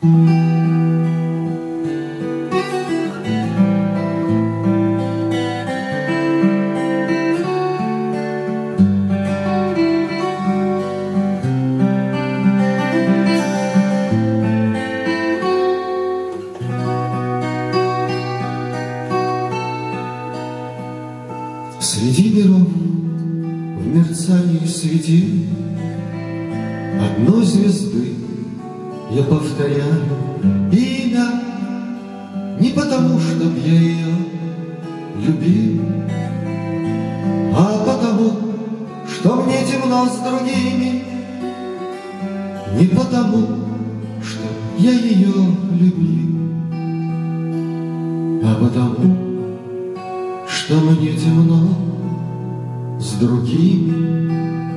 Среди миров в мерцании светил одной звезды я повторяю имя не потому, чтоб я ее любил, а потому, что мне темно с другими, не потому, что я ее любил, а потому, что мне темно с другими.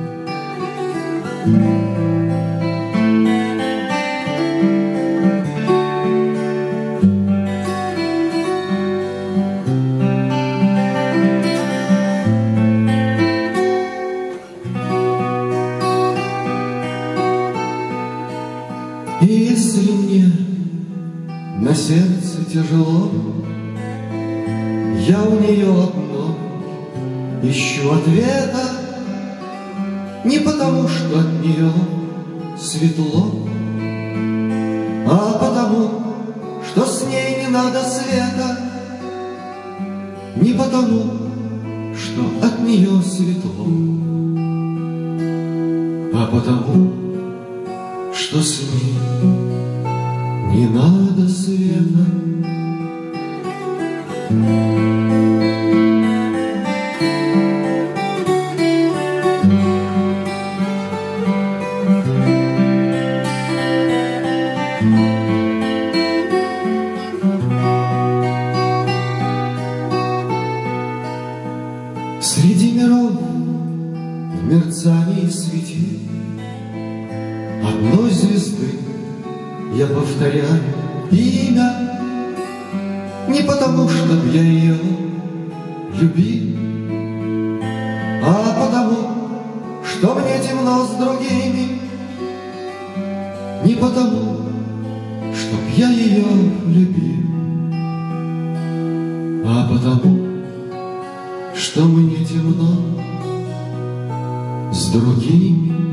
И если мне на сердце тяжело, я у нее одно ищу ответа, не потому, что от нее светло, а потому, что с ней не надо света, не потому, что от нее светло, а потому, что с ней не надо света. Среди миров в мерцании светил одной звезды я повторяю имя не потому, чтоб я ее любил, а потому, что мне темно с другими, не потому, чтоб я ее любил, а потому, что мне темно с другими.